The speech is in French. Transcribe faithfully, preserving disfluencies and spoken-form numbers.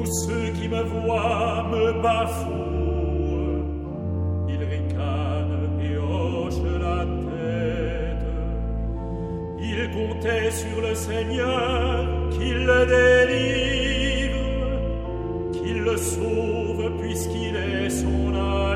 ceux qui me voient me bafouent. Ils ricanent et hochent la tête. Ils comptaient sur le Seigneur qu'il le délivre, qu'il le sauve puisqu'il est son âme.